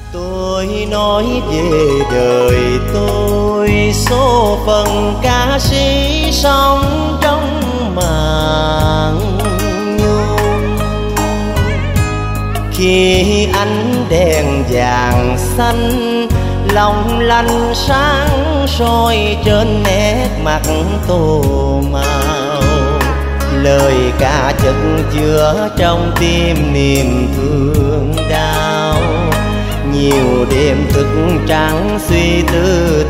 Tôi nói về đời tôi, số phận ca sĩ sống trong màn nhung. Khi ánh đèn vàng xanh long lanh sáng soi trên nét mặt tô màu, lời ca chất chứa trong tim niềm thương đau. Nhiều đêm thức trắng suy tư